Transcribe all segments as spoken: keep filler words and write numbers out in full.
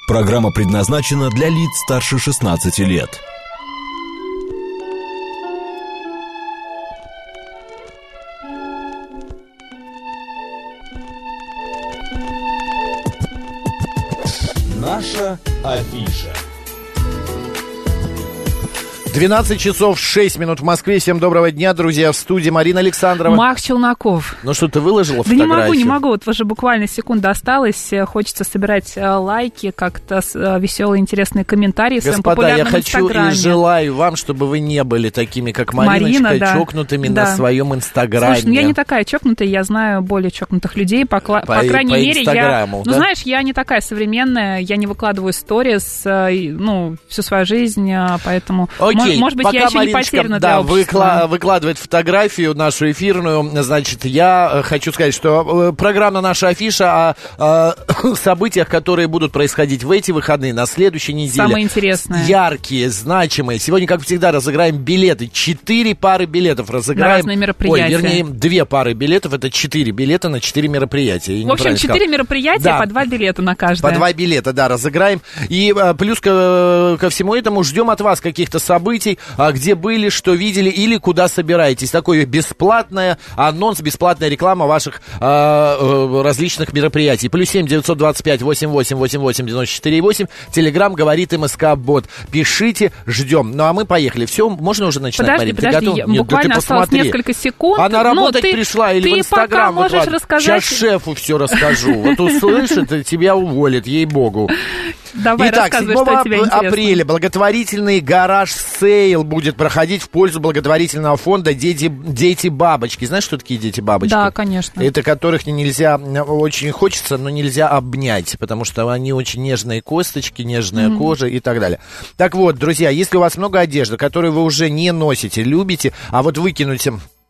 Программа предназначена для лиц старше шестнадцати лет. Наша афиша. двенадцать часов шесть минут в Москве. Всем доброго дня, друзья. В студии Марина Александрова. Макс Челноков. Ну что, ты выложила да фотографию? Да не могу, не могу. Вот уже буквально секунда осталась. Хочется собирать лайки, как-то веселые, интересные комментарии в своем популярном Господа, я хочу Инстаграме. и желаю вам, чтобы вы не были такими, как Мариночка, Марина, да. чокнутыми да. на своем Инстаграме. Слушай, ну я не такая чокнутая, я знаю более чокнутых людей. По, по, по крайней по мере, я... да? Ну, знаешь, я не такая современная, я не выкладываю сторис, ну, всю свою жизнь, поэтому... Окей, может быть, пока я еще Мариночка, не потеряна да, для общества. выкла- выкладывает фотографию нашу эфирную, значит, я хочу сказать, что программа «Наша афиша» о, о событиях, которые будут происходить в эти выходные, на следующей неделе. Самое интересное. Яркие, значимые. Сегодня, как всегда, разыграем билеты. Четыре пары билетов разыграем. На разные мероприятия. Ой, вернее, две пары билетов. Это четыре билета на четыре мероприятия. В общем, четыре мероприятия, да. По два билета на каждое. По два билета, да, разыграем. И плюс ко, ко всему этому ждем от вас каких-то событий, где были, что видели или куда собираетесь. Такое бесплатное анонс, бесплатная реклама ваших э, различных мероприятий. Плюс семь девятьсот двадцать пять восемьдесят восемь восемьдесят восемь девяносто четыре восемь. Телеграм говорит МСК-бот. Пишите, ждем. Ну, а мы поехали. Все, можно уже начинать, подожди, Марин? Подожди, ты готов? я, Нет, буквально да ты осталось посмотри. несколько секунд. Она работать ты, пришла или ты в Инстаграм пока можешь выкладывать? рассказать... Сейчас шефу все расскажу. Вот услышит, и тебя уволит, ей-богу. Давай, итак, седьмого апреля благотворительный гараж-сейл будет проходить в пользу благотворительного фонда «Дети, дети бабочки». Знаешь, что такие дети-бабочки? Да, конечно. Это которых нельзя, очень хочется, но нельзя обнять, потому что они очень нежные косточки, нежная mm-hmm. кожа и так далее. Так вот, друзья, если у вас много одежды, которую вы уже не носите, любите, а вот выкинуть...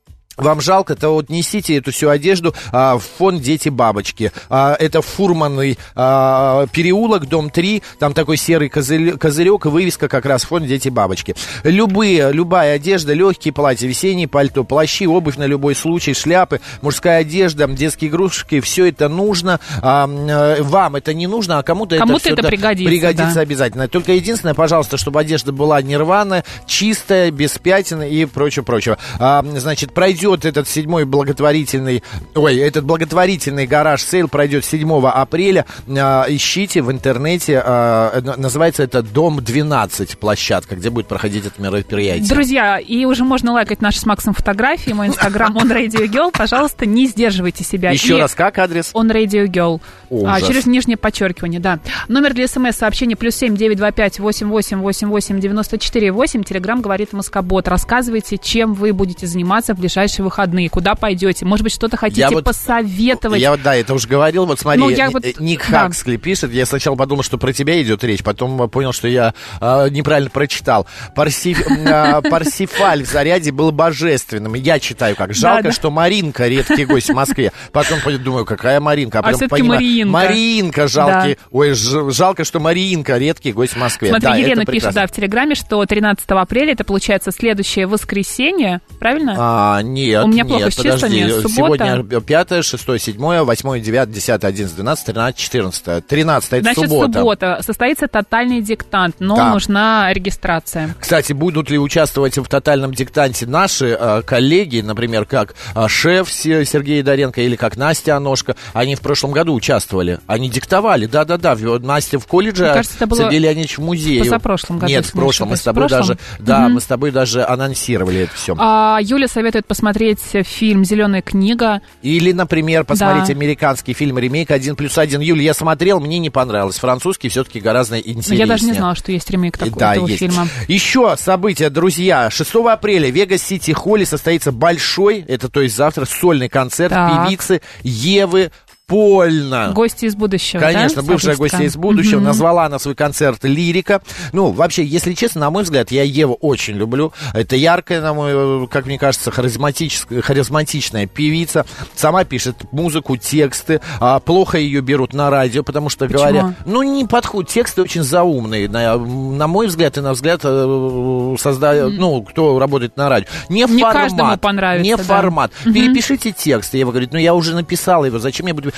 Вам жалко, то вот несите эту всю одежду а, в фонд «Дети-бабочки». А, это Фурманный а, переулок, дом три. Там такой серый козырь, козырек и вывеска как раз фонд «Дети-бабочки». Любые, любая одежда, легкие платья, весенние пальто, плащи, обувь на любой случай, шляпы, мужская одежда, детские игрушки. Все это нужно. А, вам это не нужно, а кому-то, кому-то это, это пригодится. Пригодится да. обязательно. Только единственное, пожалуйста, чтобы одежда была не рваная, чистая, без пятен и прочего-прочего. А, значит, пройдет этот седьмой благотворительный, ой, этот благотворительный гараж-сейл пройдет седьмого апреля. А, ищите в интернете, а, называется это Дом двенадцать, площадка, где будет проходить это мероприятие. Друзья, и уже можно лайкать наши с Максом фотографии, мой инстаграм onradiogirl, пожалуйста, не сдерживайте себя. Еще и раз, как адрес? onradiogirl, а, через нижнее подчеркивание, да. Номер для смс-сообщения плюс семь девять два пять восемь восемь восемь восемь девяносто четыре восемь. Телеграм говорит МСК-бот. Рассказывайте, чем вы будете заниматься в ближайшие выходные, куда пойдете, может быть, что-то хотите вот, посоветовать. Я вот, да, это уже говорил, вот смотри, ну, я вот, Ник да. Хаксли пишет, я сначала подумал, что про тебя идет речь, потом понял, что я э, неправильно прочитал. Парси, э, Парсифаль в Заряде был божественным, я читаю как, жалко, да, да. что Маринка редкий гость в Москве, потом думаю, какая Маринка, а, а потом все-таки понимаю, Мариинка. Мариинка жалкий, да. ой, ж, жалко, что Мариинка редкий гость в Москве. Смотри, да, Елена пишет, да, в Телеграме, что тринадцатого апреля, это получается следующее воскресенье, правильно? А, нет, У меня плохо нет, с числами. Суббота. Сегодня пятое, шестое, седьмое, восьмое, девятое, десятое, одиннадцатое, двенадцатое, тринадцатое, четырнадцатое. тринадцатое, это Значит, суббота. суббота. Состоится тотальный диктант, но да. нужна регистрация. Кстати, будут ли участвовать в тотальном диктанте наши э, коллеги, например, как э, шеф Сергей Доренко или как Настя Аношка, они в прошлом году участвовали. Они диктовали, да-да-да. Настя в колледже, Мне кажется, это было Сергей Леонидович в музее. В позапрошлом году. Нет, в прошлом. Мы с тобой даже, да, угу. мы с тобой даже анонсировали это все. А, Юля советует посмотреть фильм «Зеленая книга». Или, например, посмотрите да. американский фильм «Ремейк один плюс один». Юля, я смотрел, мне не понравилось. Французский все-таки гораздо интереснее. Я даже не знала, что есть ремейк такого да, этого есть. фильма. Еще события, друзья. шестого апреля в Вегас-Сити Холле состоится большой, это то есть завтра, сольный концерт так. певицы Евы Польна. Гости из будущего, Конечно, да? бывшая гостья из будущего. Mm-hmm. Назвала она свой концерт «Лирика». Ну, вообще, если честно, на мой взгляд, я Еву очень люблю. Это яркая, на мой, как мне кажется, харизматическая, харизматичная певица. Сама пишет музыку, тексты. А, плохо ее берут на радио, потому что Почему? говорят... Ну, не подходят. Тексты очень заумные. На, на мой взгляд и на взгляд созда... mm-hmm. ну, кто работает на радио. Не, не формат. каждому понравится. Не да. формат. Mm-hmm. Перепишите текст. Ева говорит, ну, я уже написала его, зачем я буду...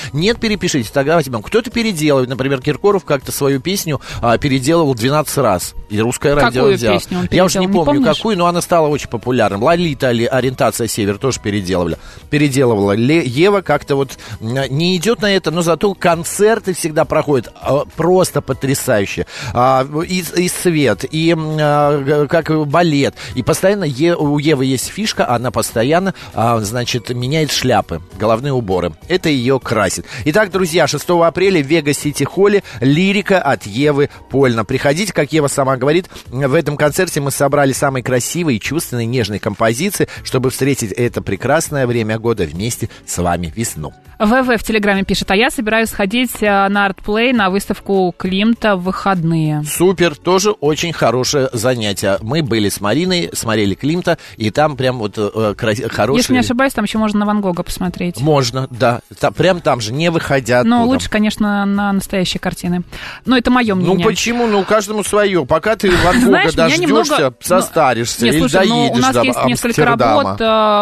Нет, перепишите, тогда возьмем. Кто-то переделывает, например, Киркоров как-то свою песню а, переделывал двенадцать раз. И русское радио какую взял. Песню он Я уже не помню, не какую, но она стала очень популярной. Лолита, ориентация север тоже переделывали. Переделывала. Ле, Ева как-то вот не идет на это, но зато концерты всегда проходят а, просто потрясающие. А, и, и свет, и а, как балет. И постоянно е, у Евы есть фишка, она постоянно, а, значит, меняет шляпы, головные уборы. Это ее красит. Итак, друзья, шестого апреля в Вега-Сити-Холле лирика от Евы Польна. Приходите, как Ева сама говорит, в этом концерте мы собрали самые красивые, чувственные, нежные композиции, чтобы встретить это прекрасное время года вместе с вами, весну. ВВ в Телеграме пишет, а я собираюсь сходить на артплей на выставку Климта в выходные. Супер, тоже очень хорошее занятие. Мы были с Мариной, смотрели Климта, и там прям вот э, крас- хорошие... Если не ошибаюсь, там еще можно на Ван Гога посмотреть. Можно, да. Та, прям там же, не выходя оттуда. Но лучше, конечно, на настоящие картины. Но это мое мнение. Ну почему? Ну каждому свое. Пока ты Ван Гога Знаешь, дождешься, немного... состаришься, Нет, или слушай, доедешь у нас до есть Амстердама. несколько работ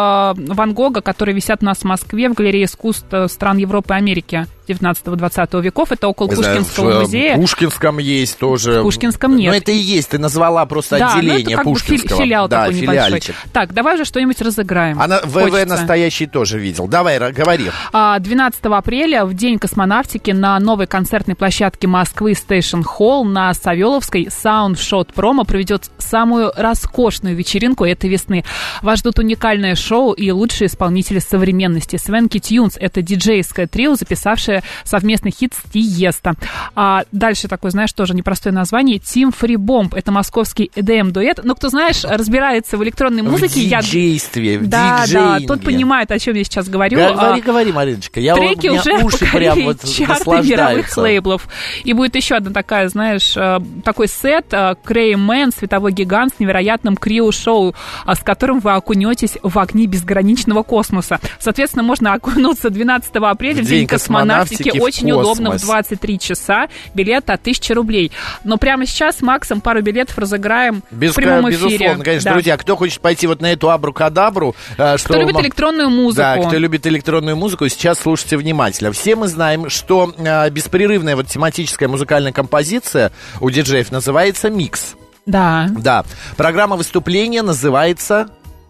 э, Ван Гога, которые висят у нас в Москве в галерее искусств стран Европы и Америки девятнадцатого-двадцатого веков. Это около Пушкинского в, музея. В Пушкинском есть тоже. В Пушкинском нет. Но это и есть, ты назвала просто да, отделение ну, Пушкинского. Бы филиал да, такой филиальчик. Небольшой. Так, давай же что-нибудь разыграем. Она ВВ настоящий тоже видел. Давай, говори. двенадцатого апреля, в День космонавтики, на новой концертной площадке Москвы Station Hall на Савеловской Soundshot Promo проведет самую роскошную вечеринку этой весны. Вас ждут уникальное шоу и лучшие исполнители современности. Свенки Тюнс — это диджейское трио, записавшее совместный хит с Тиеста. А дальше такое, знаешь, тоже непростое название. Team Free Bomb — это московский и ди эм-дуэт. Но кто, знаешь, разбирается в электронной музыке... В диджействе, я... в да, диджейнге. Да, тот понимает, о чем я сейчас говорю. Говори, а... говори, Мариночка. Я треки у меня уже уши прям вот чарты мировых лейблов. И будет еще одна такая, знаешь, такой сет Крей Мэн, световой гигант с невероятным крио-шоу, с которым вы окунетесь в огни безграничного космоса. Соответственно, можно окунуться двенадцатого апреля в День, День космонавтики. космонавтики Очень удобно, в двадцать три часа. Билет от тысячи рублей. Но прямо сейчас с Максом пару билетов разыграем Без, в прямом эфире. Безусловно, конечно. Да. Друзья, кто хочет пойти вот на эту абракадабру... Что кто любит м- электронную музыку. Да, кто любит электронную музыку, сейчас слушайте внимательно. Все мы знаем, что э, беспрерывная вот тематическая музыкальная композиция у диджеев называется микс. Да. Да. Программа выступления называется...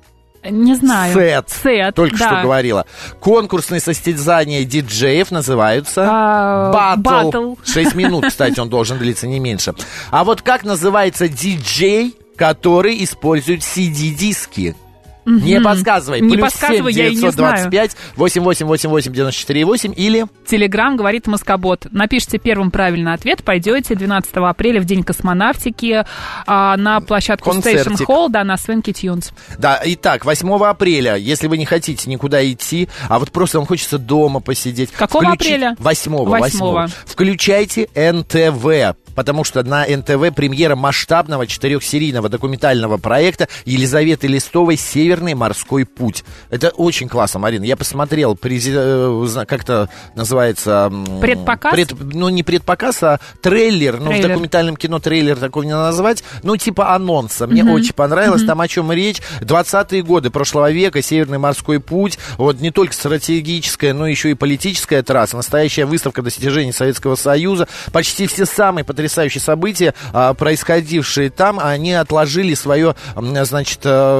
Не знаю. Сет. Сет. Только да. что говорила. Конкурсные состязания диджеев называются а, Battle. Шесть минут, кстати, он должен длиться не меньше. А вот как называется диджей, который использует си ди-диски? Mm-hmm. Не подсказывай. Не Плюс подсказывай, семь девятьсот двадцать пять я и не знаю. восемь восемь восемь восемь девяносто четыре восемь или... Телеграм говорит Москобот. Напишите первым правильный ответ, пойдете двенадцатого апреля в День космонавтики а, на площадку Station Hall, да, на Свенки Тюнс. Да, итак, восьмого апреля, если вы не хотите никуда идти, а вот просто вам хочется дома посидеть. Какого включи... апреля? Восьмого. Восьмого. Включайте эн тэ вэ. Потому что на эн тэ вэ премьера масштабного четырехсерийного документального проекта Елизаветы Листовой «Северный морской путь». Это очень классно, Марина. Я посмотрел, презид... как-то называется... Предпоказ? Пред... Ну, не предпоказ, а трейлер. трейлер. Ну, в документальном кино трейлер такого не назвать. Ну, типа анонса. Мне mm-hmm. очень понравилось. Mm-hmm. Там о чем речь. двадцатые годы прошлого века, Северный морской путь. Вот не только стратегическая, но еще и политическая трасса. Настоящая выставка достижений Советского Союза. Почти все самые потрясающие события, происходившие там, они отложили свою, значит,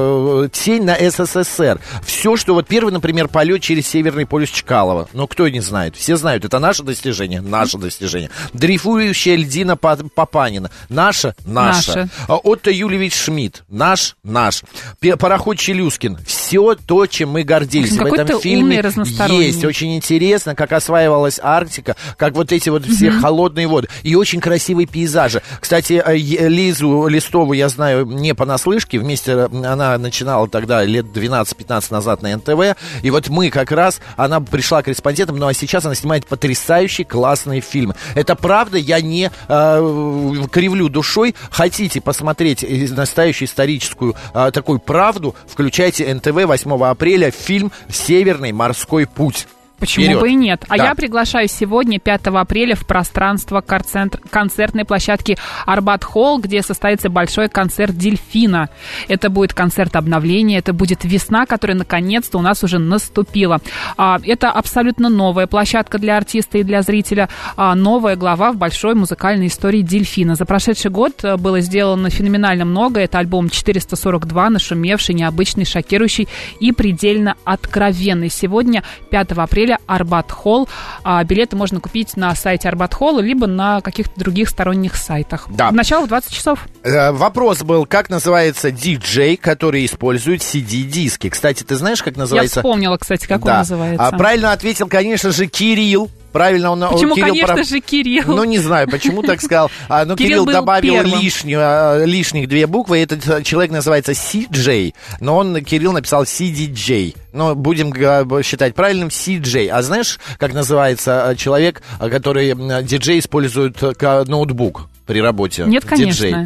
тень на эс эс эс эр. Все, что вот первый, например, полет через Северный полюс Чкалова. Ну, кто не знает? Все знают. Это наше достижение? Наше достижение. Дрейфующая льдина Папанина. Наше? Наше. Отто Юльевич Шмидт. Наш? Наш. Пароход Челюскин. Все то, чем мы гордились. В этом фильме есть. Очень интересно, как осваивалась Арктика, как вот эти вот все mm-hmm. холодные воды. И очень красивые пейзажи. Кстати, Лизу Листову я знаю не понаслышке. Вместе она начинала тогда лет двенадцать-пятнадцать назад на эн тэ вэ. И вот мы как раз, она пришла корреспондентом, ну а сейчас она снимает потрясающие классные фильмы. Это правда, я не э, кривлю душой. Хотите посмотреть настоящую историческую э, такую правду, включайте эн тэ вэ восьмого апреля фильм «Северный морской путь». Почему Вперед. бы и нет? А да. я приглашаю сегодня, пятого апреля, в пространство концерт, концертной площадки Арбат Холл, где состоится большой концерт «Дельфина». Это будет концерт обновления, это будет весна, которая наконец-то у нас уже наступила. Это абсолютно новая площадка для артиста и для зрителя, новая глава в большой музыкальной истории «Дельфина». За прошедший год было сделано феноменально много. Это альбом четыреста сорок два, нашумевший, необычный, шокирующий и предельно откровенный. Сегодня, пятого апреля, Арбат Холл. А, билеты можно купить на сайте Арбат Холл, либо на каких-то других сторонних сайтах. Да. Начало в двадцать часов. Э, вопрос был, как называется диджей, который использует си ди-диски. Кстати, ты знаешь, как называется? Я вспомнила, кстати, как да. он называется. А, правильно ответил, конечно же, Кирилл. Правильно он... Почему, Кирилл конечно про... же, Кирилл? Ну, не знаю, почему так сказал. А, но Кирилл, Кирилл добавил лишнюю, лишних две буквы. Этот человек называется си-джей, но он, Кирилл, написал си ди-джей. Но будем считать правильным си-джей. А знаешь, как называется человек, который диджей использует как ноутбук при работе? Нет, конечно.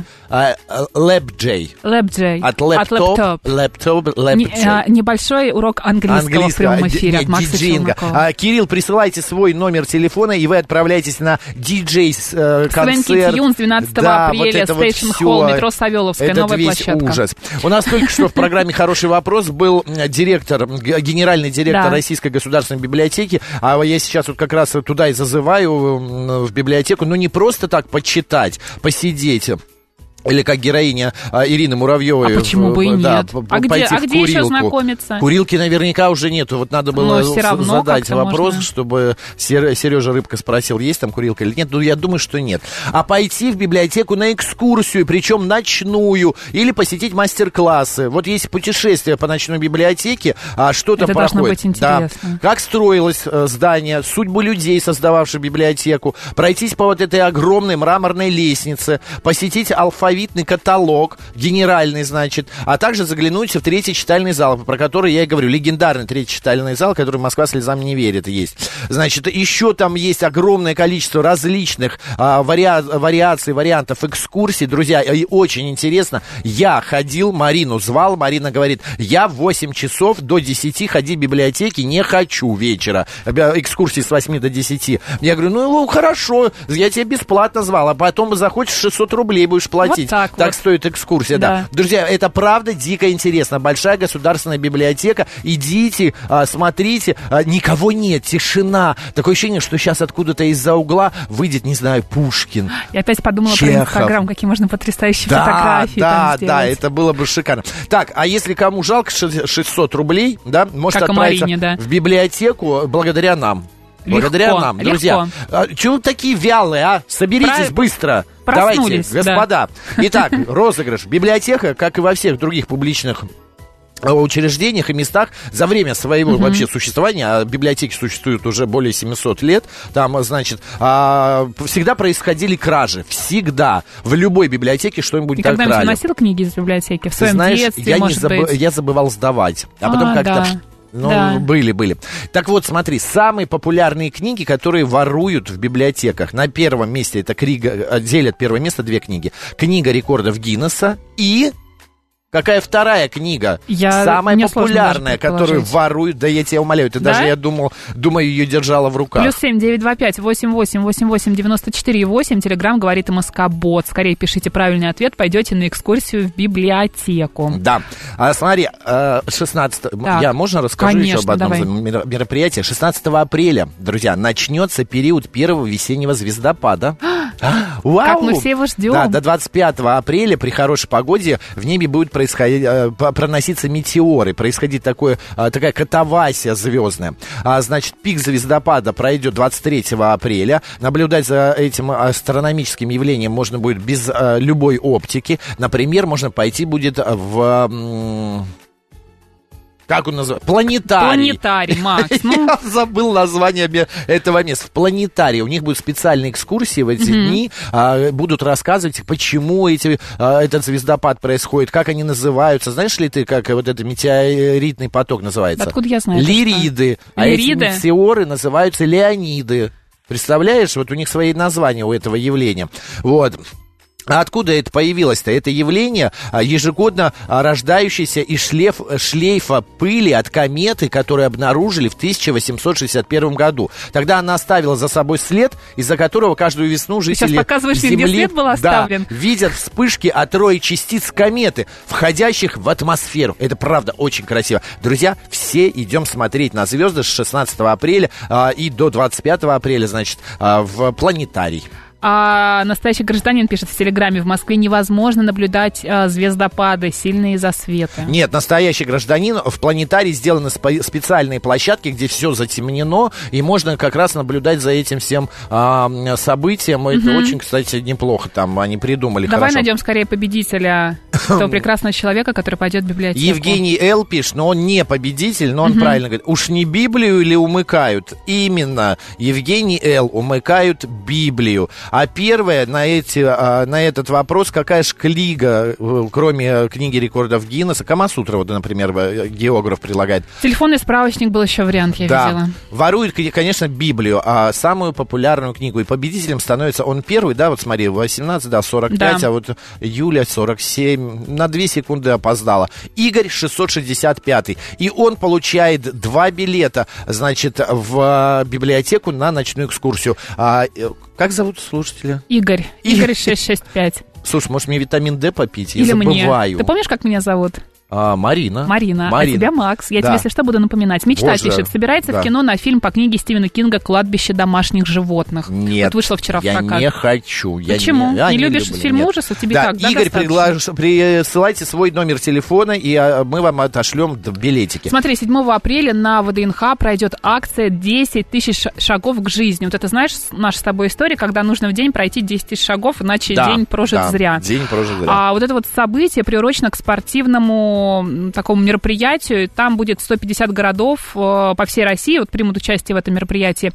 Лэп-джей. Лэп-джей. От лэптоп. Лэптоп. Лэп-джей. Небольшой урок английского, английского в прямом эфире от Макса Челнокова. Кирилл, присылайте свой номер телефона, и вы отправляетесь на диджей-концерт. Swanky Tunes двенадцатого да, апреля, вот Station Hall, метро Савеловская, это новая весь площадка. Ужас. У нас только что в программе «Хороший вопрос» был директор, генеральный директор да. Российской государственной библиотеки, а я сейчас вот как раз туда и зазываю в библиотеку, ну не просто так почитать, посидеть. Или как героиня а, Ирины Муравьевой. А почему бы и да, нет? А где, а где еще знакомиться? Курилки наверняка уже нету. Вот надо было задать вопрос, можно. Чтобы Сережа Рыбка спросил, есть там курилка или нет. Ну, я думаю, что нет. А пойти в библиотеку на экскурсию, причем ночную, или посетить мастер-классы. Вот есть путешествие по ночной библиотеке, а что-то Это проходит. должно быть интересно. Да. Как строилось э, здание, судьбы людей, создававших библиотеку, пройтись по вот этой огромной мраморной лестнице, посетить алфавит, каталог, генеральный, значит, а также заглянуть в третий читальный зал, про который я и говорю, легендарный третий читальный зал, который Москва слезам не верит, есть. Значит, еще там есть огромное количество различных а, вариа- вариаций, вариантов экскурсий, друзья, и очень интересно, я ходил, Марину звал, Марина говорит, я в восемь часов до десяти ходить в библиотеке не хочу вечера, экскурсии с восьми до десяти. Я говорю, ну, хорошо, я тебя бесплатно звал, а потом захочешь шестьсот рублей будешь платить. Вот так, так вот. Стоит экскурсия, да. да. Друзья, это правда дико интересно. Большая государственная библиотека. Идите, а, смотрите. А, никого нет, тишина. Такое ощущение, что сейчас откуда-то из-за угла выйдет, не знаю, Пушкин. Я опять подумала Чехов. Про Инстаграм, какие можно потрясающие да, фотографии да, там сделать. Да, да, это было бы шикарно. Так, а если кому жалко шестьсот рублей, да, может как отправиться Марине, да. в библиотеку благодаря нам. Благодаря легко, нам, друзья. А, чего вы такие вялые, а? Соберитесь Про... быстро. Давайте, господа. Да. Итак, розыгрыш. Библиотека, как и во всех других публичных учреждениях и местах за время своего uh-huh. вообще существования, а библиотеки существуют уже более семьсот лет, там, значит, а, всегда происходили кражи, всегда, в любой библиотеке что-нибудь так крали. Ты когда-нибудь носил книги из библиотеки в Ты своем знаешь, детстве, я может не забы... быть? Я забывал сдавать, а, а потом как-то... Да. Ну, да. были, были. Так вот, смотри, самые популярные книги, которые воруют в библиотеках. На первом месте это книга, делят первое место две книги. Книга рекордов Гиннесса и... Какая вторая книга? Я... Самая популярная, которую воруют. Да я тебя умоляю, ты да? даже, я думал, думаю, ее держала в руках. Плюс семь девять два пять восемь восемь восемь восемь девяносто четыре восемь. Телеграм говорит МСК-бот. Скорее пишите правильный ответ, пойдете на экскурсию в библиотеку. Да. А, смотри, шестнадцатого... Я можно расскажу Конечно, еще об одном давай. мероприятии? шестнадцатого апреля, друзья, начнется период первого весеннего звездопада. Вау! Как мы все его ждем. Да, до двадцать пятого апреля при хорошей погоде в небе будет происходить, проноситься метеоры, происходить такое, такая катавасия звездная. А, значит, пик звездопада пройдет двадцать третьего апреля. Наблюдать за этим астрономическим явлением можно будет без а, любой оптики. Например, можно пойти будет в... Как он называется? Планетарий. Планетарий, Макс. Ну... Я забыл название этого места. В планетарии. У них будут специальные экскурсии в эти mm-hmm. дни. А, будут рассказывать, почему эти, а, этот звездопад происходит, как они называются. Знаешь ли ты, как вот этот метеоритный поток называется? Откуда я знаю? Лириды. А Лириды? Эти метеоры называются Леониды. Представляешь? Вот у них свои названия у этого явления. Вот. А откуда это появилось-то? Это явление ежегодно рождающееся из шлейф, шлейфа пыли от кометы, которую обнаружили в тысяча восемьсот шестьдесят первом году. Тогда она оставила за собой след, из-за которого каждую весну жители Сейчас показываешь, Земли, где след был оставлен. Да, видят вспышки от роя частиц кометы, входящих в атмосферу. Это правда очень красиво. Друзья, все идем смотреть на звезды с шестнадцатого апреля а, и до двадцать пятого апреля, значит, а, в планетарий. А настоящий гражданин пишет в Телеграме: в Москве невозможно наблюдать а, звездопады, сильные из-за света. Нет, настоящий гражданин, в планетарии сделаны спе- специальные площадки, где все затемнено, и можно как раз наблюдать за этим всем а, событием. Это угу. очень, кстати, неплохо там они придумали. Давай хорошо. найдем скорее победителя, того прекрасного человека, который пойдет в библиотеку. Евгений Л. пишет, но он не победитель, но он угу. правильно говорит. Уж не Библию или умыкают? Именно, Евгений Л. умыкают Библию. А первое на, эти, на этот вопрос, какая же книга, кроме книги рекордов Гиннесса, Камасутра, вот, например, географ предлагает. Телефонный справочник был еще вариант, я да. видела. Ворует, конечно, Библию, а самую популярную книгу. И победителем становится он первый, да, вот смотри, восемнадцать, да, сорок пять, да. А вот Юля сорок семь, на две секунды опоздала. Игорь шестьсот шестьдесят пятый. И он получает два билета, значит, в библиотеку на ночную экскурсию. Как зовут слушателя? Игорь. Игорь шестьсот шестьдесят пять. Слушай, может, мне витамин Д попить? Я Или забываю. Мне. Ты помнишь, как меня зовут? А, Марина. Марина. Марина. А тебя Макс. Я да. тебе, если что, буду напоминать. Мечта Боже. пишет. Собирается да. в кино на фильм по книге Стивена Кинга «Кладбище домашних животных». Нет. Вот вышло вчера в я прокат. не хочу. Я Почему? Не, я не, не любишь люблю. фильмы Нет. ужасов? Тебе да, как? Да, Игорь, приглаш... присылайте свой номер телефона, и мы вам отошлем билетики. Смотри, седьмого апреля на ВДНХ пройдет акция десять тысяч шагов к жизни. Вот это, знаешь, наша с тобой история, когда нужно в день пройти десять тысяч шагов, иначе да, день прожит да, зря. День прожит зря. А вот это вот событие приурочено к спортивному такому мероприятию. Там будет сто пятьдесят городов по всей России, вот примут участие в этом мероприятии.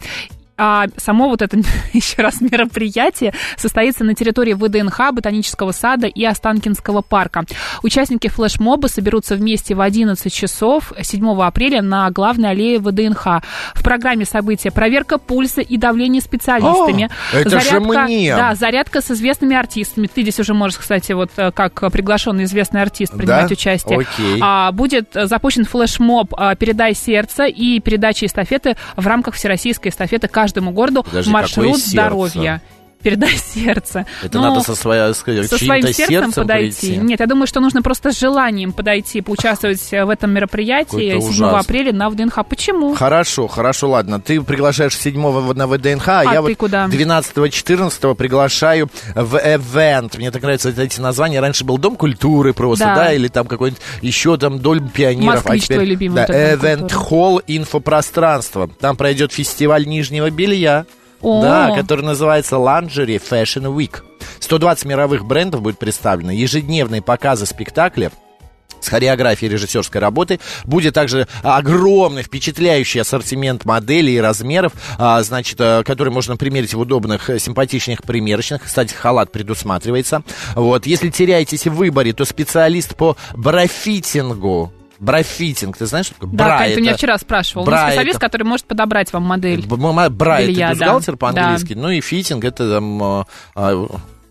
А само вот это, еще раз, мероприятие состоится на территории ВДНХ, Ботанического сада и Останкинского парка. Участники флешмоба соберутся вместе в одиннадцать часов седьмого апреля на главной аллее ВДНХ. В программе события проверка пульса и давления специалистами. О, это зарядка, же мне! Да, зарядка с известными артистами. Ты здесь уже можешь, кстати, вот как приглашенный известный артист принимать да? участие. Окей. А, будет запущен флешмоб «Передай сердце» и передача эстафеты в рамках всероссийской эстафеты каждому городу. Подожди, маршрут здоровья. Передай сердце. Это Но надо со, своя, сказать, со своим сердцем, сердцем подойти. Прийти. Нет, я думаю, что нужно просто с желанием подойти, поучаствовать в этом мероприятии седьмого апреля на ВДНХ. Почему? Хорошо, хорошо, ладно. Ты приглашаешь седьмого на ВДНХ, а, а я вот куда? двенадцатого-четырнадцатого приглашаю в Event. Мне так нравятся эти названия. Раньше был Дом культуры просто, да, да или там какой-нибудь еще там Дом пионеров. Москвич а теперь, твой любимый. Да, Event Hall инфопространство. Там пройдет фестиваль нижнего белья. О. Да, который называется Lingerie Fashion Week. сто двадцать мировых брендов будет представлено, ежедневные показы спектакля с хореографией режиссерской работы. Будет также огромный, впечатляющий ассортимент моделей и размеров, а, значит, который можно примерить в удобных, симпатичных примерочных. Кстати, халат предусматривается. Вот. Если теряетесь в выборе, то специалист по брафитингу. Брафитинг, ты знаешь, что такое? Да, бра, ты это... меня вчера спрашивал. Бра, специалист, это... который может подобрать вам модель. Бра, белья, это бюстгальтер да, по-английски. да. Ну и фитинг, это там... А, а,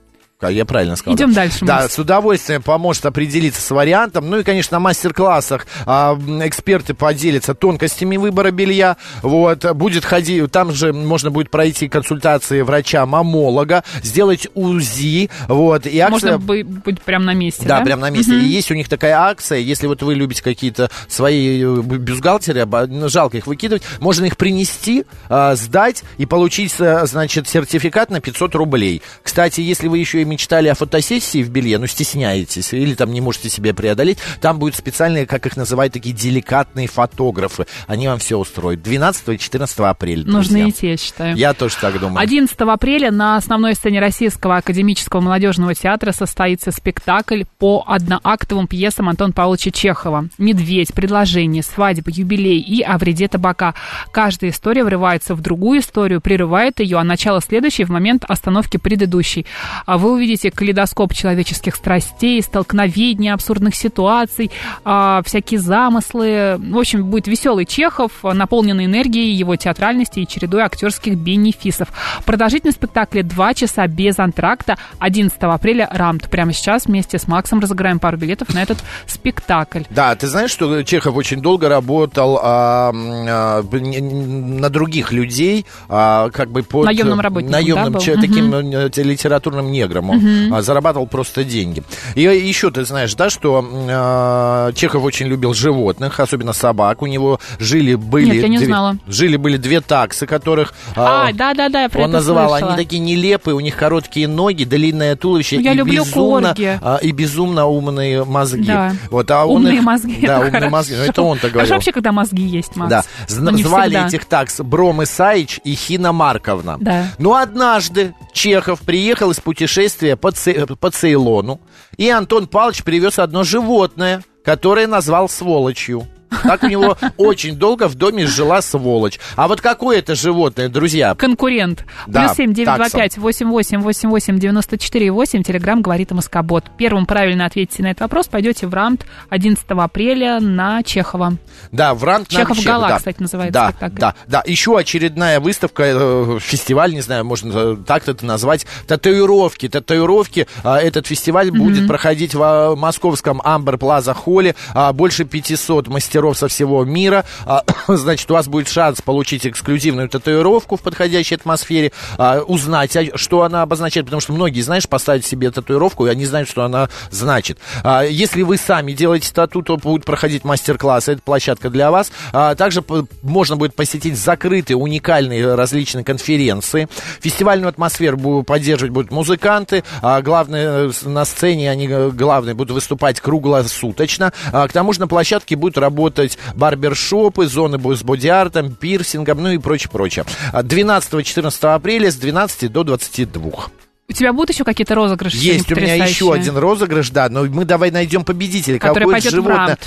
я правильно сказал. Идем дальше. Да, Макс. с удовольствием поможет определиться с вариантом. Ну и, конечно, на мастер-классах а, эксперты поделятся тонкостями выбора белья. Вот, будет ходить, там же можно будет пройти консультации врача-мамолога, сделать УЗИ. Вот, и акция... Можно быть прямо на месте, да? Да, прямо на месте. Угу. И есть у них такая акция, если вот вы любите какие-то свои бюстгальтеры, жалко их выкидывать, можно их принести, а, сдать и получить, значит, сертификат на пятьсот рублей. Кстати, если вы еще и мечтали о фотосессии в белье, но стесняетесь или там не можете себе преодолеть, там будут специальные, как их называют, такие деликатные фотографы. Они вам все устроят. двенадцатого и четырнадцатого апреля. Нужно идти, я считаю. Я тоже так думаю. одиннадцатого апреля на основной сцене Российского академического молодежного театра состоится спектакль по одноактовым пьесам Антона Павловича Чехова. «Медведь», «Предложение», «Свадьба», «Юбилей» и «О вреде табака». Каждая история врывается в другую историю, прерывает ее, а начало следующей в момент остановки предыдущей. Вы увидите калейдоскоп человеческих страстей, столкновения, абсурдных ситуаций, а, всякие замыслы. В общем, будет веселый Чехов, наполненный энергией его театральности и чередой актерских бенефисов. Продолжительность спектакля два часа без антракта. одиннадцатого апреля РАМТ. Прямо сейчас вместе с Максом разыграем пару билетов на этот спектакль. Да, ты знаешь, что Чехов очень долго работал а, а, на других людей, а, как бы под... Наемным работником, наемным, да, ч, таким угу. литературным негром. Он угу. а, зарабатывал просто деньги. И еще ты знаешь, да, что а, Чехов очень любил животных, особенно собак. У него жили-были... Нет, я не две, знала. Жили-были две таксы, которых... А, да-да-да, я про он это называл, слышала. они такие нелепые, у них короткие ноги, длинное туловище я и, люблю безумно, а, и безумно умные мозги. Да. Вот, а умные их, мозги. Да, умные хорошо. мозги. Ну, это он-то говорил. Хорошо вообще, когда мозги есть, Макс. Да. Звали всегда. этих такс Бром Исаич и Хина Марковна. Да. Но однажды Чехов приехал из путешествия по, Цей... по Цейлону, и Антон Павлович привез одно животное, которое назвал сволочью. Так у него очень долго в доме жила сволочь. А вот какое это животное, друзья? Конкурент. Да, Плюс семь девять два пять восемь восемь восемь восемь девяносто четыре восемь. Телеграм говорит МСК-бот. Первым правильно ответите на этот вопрос, пойдете в РАМТ одиннадцатого апреля на Чехова. Да, в РАМТ Чехов на Гала, да. кстати, называется да, спектакль. Да, да, еще очередная выставка, э, фестиваль, не знаю, можно так это назвать, татуировки. Татуировки. Э, этот фестиваль mm-hmm. будет проходить в э, московском Амбер Плаза Холле. Э, больше пятисот мастеров со всего мира. А, значит, у вас будет шанс получить эксклюзивную татуировку в подходящей атмосфере, а, узнать, что она обозначает, потому что многие, знаешь, поставят себе татуировку, и они знают, что она значит. А, если вы сами делаете тату, то будет проходить мастер-класс, это площадка для вас. А, также по- можно будет посетить закрытые, уникальные различные конференции. Фестивальную атмосферу поддерживать будут музыканты. А, главное, на сцене они, главные, будут выступать круглосуточно. А, к тому же на площадке будут работать барбершопы, зоны с боди-артом, пирсингом, ну и прочее-прочее. двенадцатого-четырнадцатого апреля с двенадцати до двадцати двух. У тебя будут еще какие-то розыгрыши? Есть у меня еще один розыгрыш, да, но мы давай найдем победителя. Который какое пойдет животное, в РАМТ.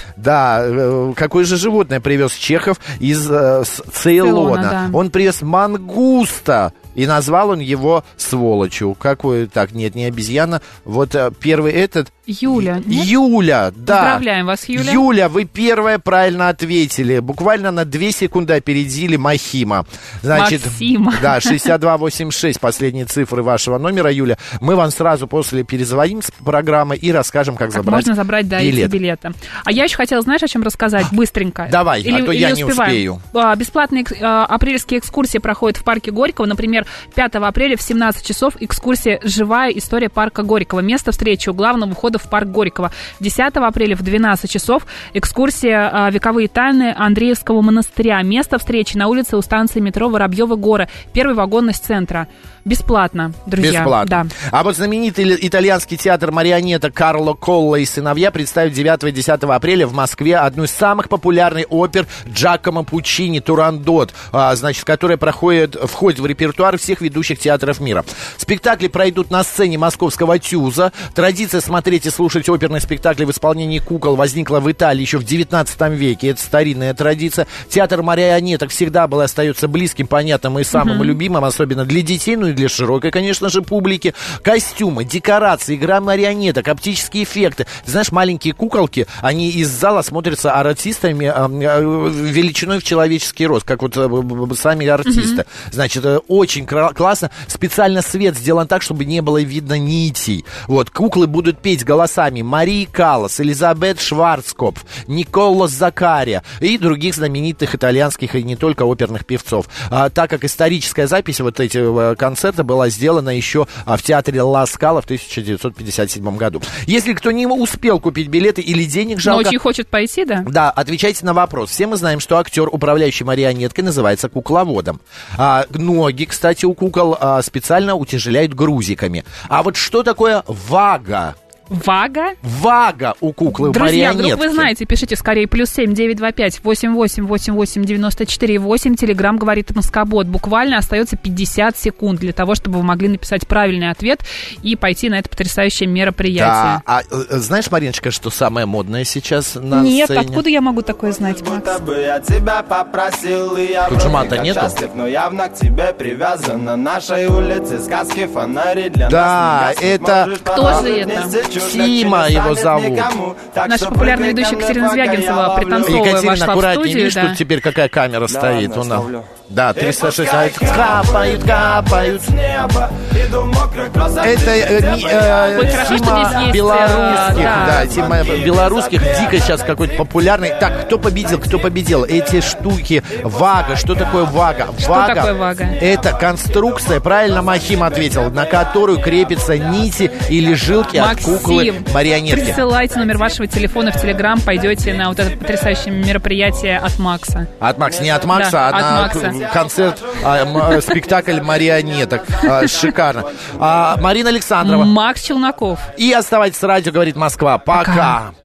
Да, какое же животное привез Чехов из э, Цейлона? Цейлона, да. Он привез мангуста. И назвал он его сволочью. Какой? Так, нет, не обезьяна. Вот первый этот... Юля, нет? Юля, да. Поздравляем вас, Юля. Юля, вы первая правильно ответили. Буквально на две секунды опередили Махима. Значит, Максима. Да, шестьдесят два восемьдесят шесть, последние цифры вашего номера, Юля. Мы вам сразу после перезвоним с программы и расскажем, как, как забрать можно забрать, да, билет. эти билеты. А я еще хотела, знаешь, о чем рассказать? Быстренько. Давай, или, а то или я не успеваем? успею. Бесплатные апрельские экскурсии проходят в парке Горького. Например, пятого апреля в семнадцать часов экскурсия «Живая история парка Горького». Место встречи у главного входа в парк Горького. десятого апреля в двенадцать часов экскурсия «Вековые тайны Андреевского монастыря». Место встречи на улице у станции метро Воробьевы горы. Первый вагон из центра. Бесплатно, друзья. Бесплатно. Да. А вот знаменитый итальянский театр марионеток Карло Колло и сыновья представят девятого и десятого апреля в Москве одну из самых популярных опер Джакомо Пуччини «Турандот», а, значит, которая проходит, входит в репертуар всех ведущих театров мира. Спектакли пройдут на сцене московского ТЮЗа. Традиция смотреть и слушать оперные спектакли в исполнении кукол возникла в Италии еще в девятнадцатом веке. Это старинная традиция. Театр марионеток всегда был и остается близким, понятным и самым mm-hmm. любимым, особенно для детей, ну и для широкой, конечно же, публики. Костюмы, декорации, игра марионеток, оптические эффекты. Ты знаешь, маленькие куколки, они из зала смотрятся артистами э, э, величиной в человеческий рост, как вот э, сами артисты. Mm-hmm. Значит, э, очень кра- классно. Специально свет сделан так, чтобы не было видно нитей. Вот, куклы будут петь голосами Марии Каллас, Элизабет Шварцкопф, Николо Закария и других знаменитых итальянских и не только оперных певцов. А, так как историческая запись вот этих концертов была сделана еще в театре Ла Скала в тысяча девятьсот пятьдесят седьмом году. Если кто не успел купить билеты или денег жалко... Но очень хочет пойти, да? Да, отвечайте на вопрос. Все мы знаем, что актер, управляющий марионеткой, называется кукловодом. А, ноги, кстати, у кукол а, специально утяжеляют грузиками. А вот что такое вага? Вага? Вага у куклы Друзья, марионетки. вдруг вы знаете, пишите скорее плюс семь девять два пять восемь восемь восемь восемь девяносто четыре восемь. Телеграм говорит Москобот. Буквально остается пятьдесят секунд для того, чтобы вы могли написать правильный ответ и пойти на это потрясущее мероприятие. Да. А знаешь, Мариночка, что самое модное сейчас на Нет, сцене? откуда я могу такое знать, Макс? Тут же мата нету? Да, это... Кто же это? Сима его зовут. Наша популярная ведущая Екатерина Звягинцева, пританцовывая, Екатерина, вошла в аккуратнее, студию. видишь, Да. тут теперь какая камера стоит у нас. Да, триста шестьдесят. Капают, капают. Это э, ми, э, Ой, хорошо, что здесь Тима есть, белорусских. э, да. Да, Тима белорусских. Дико сейчас какой-то популярный. Так, кто победил? Кто победил? Эти штуки. Вага. Что такое вага? Что Вага. такое вага? Это конструкция, правильно Махим ответил, на которую крепятся нити или жилки от Максим, куклы марионетки. присылайте номер вашего телефона в Телеграм, пойдете на вот это потрясающее мероприятие от Макса. От Макса, не от Макса, Да, а от на Макса. концерт, а, м, спектакль марионеток. А, шикарно. А, Марина Александрова. Макс Челноков. И оставайтесь с радио, говорит Москва. Пока. Пока.